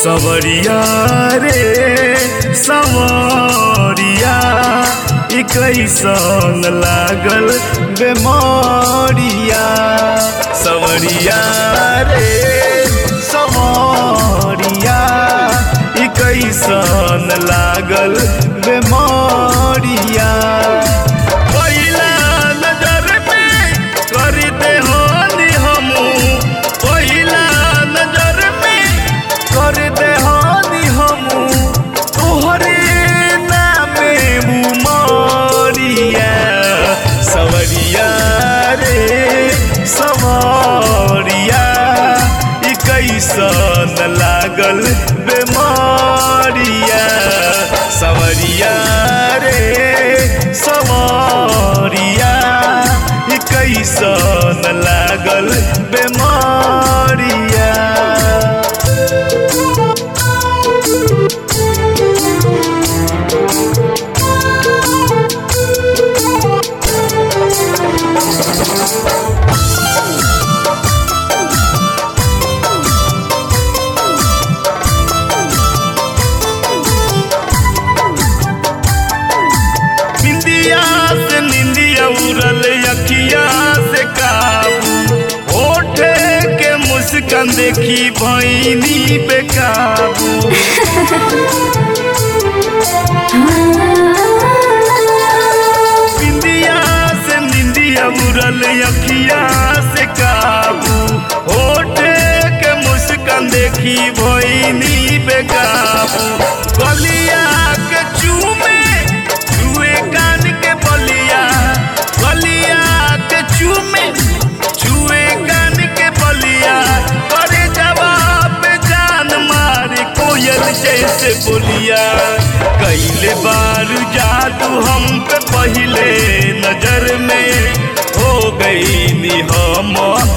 सवरिया रे सवरिया ई कैसन लागल बेमारिया। सवरिया रे सवरिया ई कैसन लागल बेमारिया। पहिला नजर में कर दे हानि हमू, पहिला नजर में कर दे हानि हमू, तोहरे नामे उमरिया। सवरिया रे सवरिया ई कैसन लागल बेमारिया। सवरिया रे सवरिया ई कैसन लागल बेमारिया। उड़ल अखिया से काबू, होठे के मुस्कान देखी भैनी बेकाबू। बिंदिया से निंदिया उड़ल अखिया से काबू, होठे के मुस्कान देखी भैनी बेकाबू। गलिया के चूमे छुए कान के बलिया, गलिया के चूमे छुए कान के बलिया। करे जवाब जान मारे कोयल जैसे बोलिया। कैले बार जादू हम पे पहले नजर में, हो गई नी हम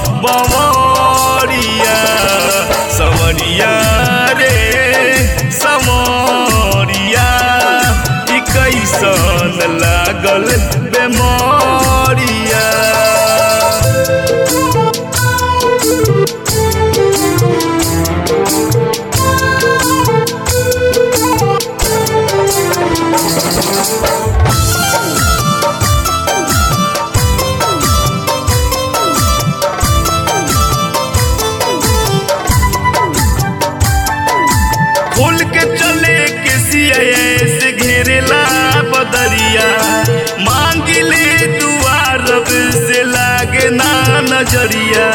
बवरिया। सवरिया रे सवरिया ई कैसन लागल बेमारिया। खोल के चले के सिया से घेरेला बदरिया, मांगिले दुआ रब से लागे ना नजरिया।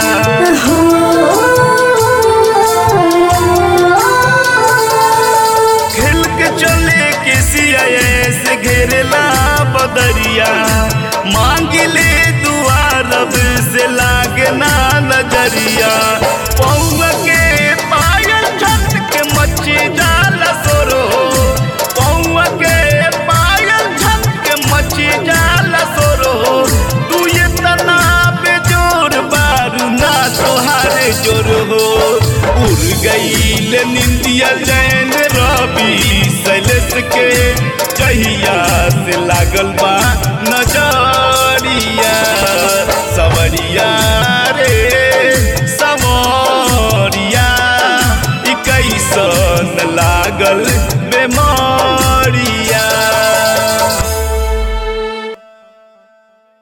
खेल के चले के सिया से घेरेला बदरिया, मांगिले दुआ रब से लागे ना नजरिया। पौवा के पायल छत के मच्छी जाला सोरो, पौवा के पायल छत के मच्छी जाला सोरो। तू ये तना बेजोर बारू ना तोहारे जोर हो। उड़ गईल निंदिया जैन रवि शैलेश के, जहिया से लागल बा नजरिया। सवरिया